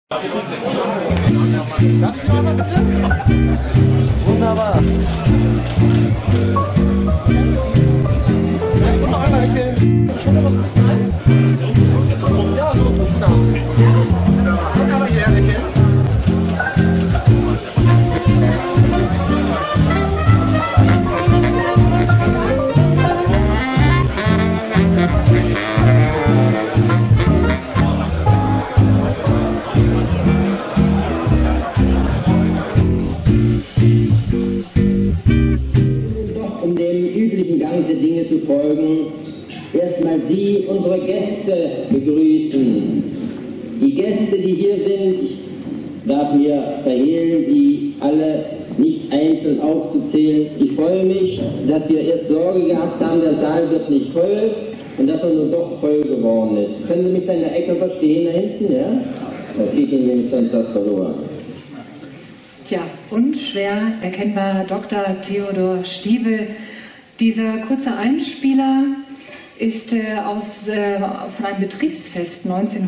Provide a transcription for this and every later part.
Wunderbar. Und noch einmal lächeln. Schon noch was ein bisschen ein? Ja, so, genau. Und aber hier lächeln. Dinge zu folgen, erstmal Sie, unsere Gäste, begrüßen. Die Gäste, die hier sind, darf mir verhehlen, die alle nicht einzeln aufzuzählen. Ich freue mich, dass wir erst Sorge gehabt haben, der Saal wird nicht voll und dass er nur doch voll geworden ist. Können Sie mich da in der Ecke verstehen, da hinten? Ja? Da geht Ihnen nämlich sonst das verloren. Ja, unschwer erkennbar Dr. Theodor Stiebel. Dieser kurze Einspieler ist von einem Betriebsfest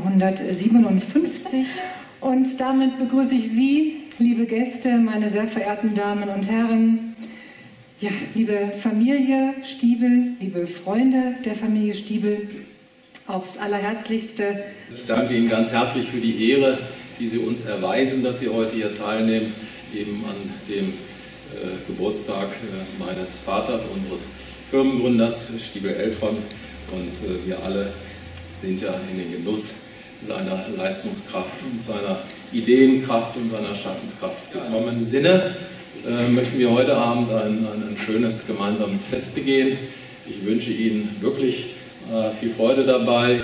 1957 und damit begrüße ich Sie, liebe Gäste, meine sehr verehrten Damen und Herren, ja, liebe Familie Stiebel, liebe Freunde der Familie Stiebel, aufs Allerherzlichste. Ich danke Ihnen ganz herzlich für die Ehre, die Sie uns erweisen, dass Sie heute hier teilnehmen, eben an dem Geburtstag meines Vaters, unseres Firmengründers Stiebel Eltron, und wir alle sind ja in den Genuss seiner Leistungskraft und seiner Ideenkraft und seiner Schaffenskraft gekommen. Im Sinne möchten wir heute Abend ein schönes gemeinsames Fest begehen. Ich wünsche Ihnen wirklich viel Freude dabei.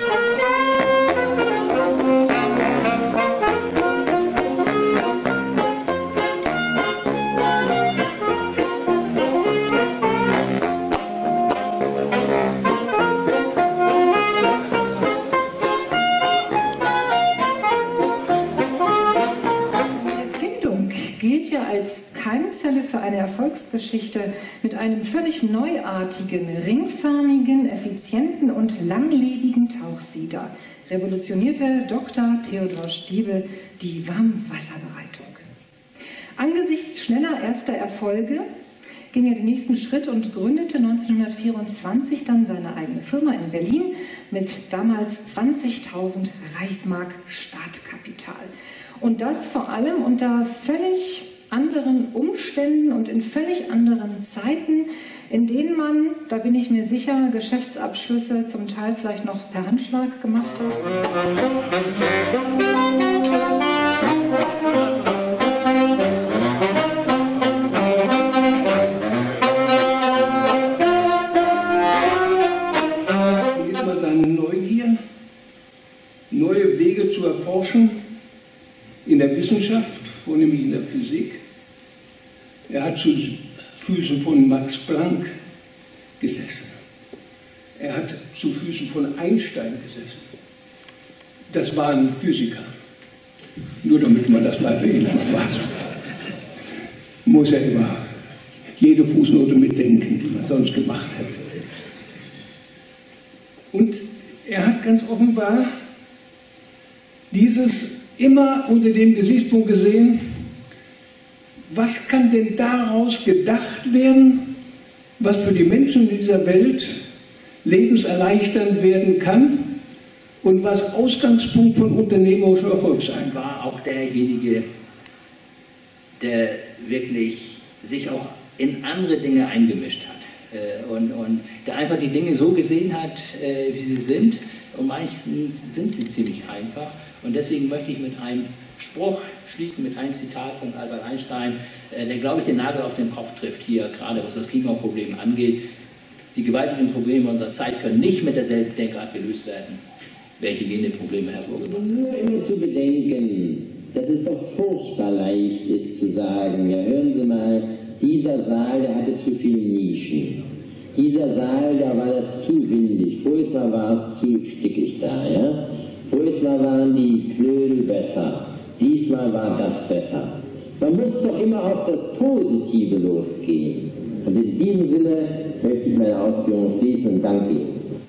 Als Keimzelle für eine Erfolgsgeschichte mit einem völlig neuartigen, ringförmigen, effizienten und langlebigen Tauchsieder revolutionierte Dr. Theodor Stiebel die Warmwasserbereitung. Angesichts schneller erster Erfolge ging er den nächsten Schritt und gründete 1924 dann seine eigene Firma in Berlin mit damals 20.000 Reichsmark Startkapital. Und das vor allem unter völlig anderen Umständen und in völlig anderen Zeiten, in denen man, da bin ich mir sicher, Geschäftsabschlüsse zum Teil vielleicht noch per Handschlag gemacht hat. Zunächst mal seine Neugier, neue Wege zu erforschen in der Wissenschaft, vornehmlich in der Physik. Er hat zu Füßen von Max Planck gesessen. Er hat zu Füßen von Einstein gesessen. Das waren Physiker. Nur damit man das mal erwähnt. Muss er immer jede Fußnote mitdenken, die man sonst gemacht hätte. Und er hat ganz offenbar dieses immer unter dem Gesichtspunkt gesehen, was kann denn daraus gedacht werden, was für die Menschen in dieser Welt lebenserleichternd werden kann und was Ausgangspunkt von unternehmerischer Erfolg sein kann. War auch derjenige, der wirklich sich auch in andere Dinge eingemischt hat und der einfach die Dinge so gesehen hat, wie sie sind, und meistens sind sie ziemlich einfach. Und deswegen möchte ich mit einem Spruch schließen, mit einem Zitat von Albert Einstein, der, glaube ich, den Nagel auf den Kopf trifft, hier gerade was das Klimaproblem angeht. Die gewaltigen Probleme unserer Zeit können nicht mit derselben Denkart gelöst werden, welche jene Probleme hervorgebracht haben. Nur immer zu bedenken, dass es doch furchtbar leicht ist zu sagen, ja, hören Sie mal, dieser Saal, der hatte zu viele Nischen. Dieser Saal, da war das zu windig. Vorher Mal war es zu stickig da, ja. Vorher Mal waren die Knödel besser. Diesmal war das besser. Man muss doch immer auf das Positive losgehen. Und in diesem Sinne möchte ich meine Ausführungen schließen und danke Ihnen.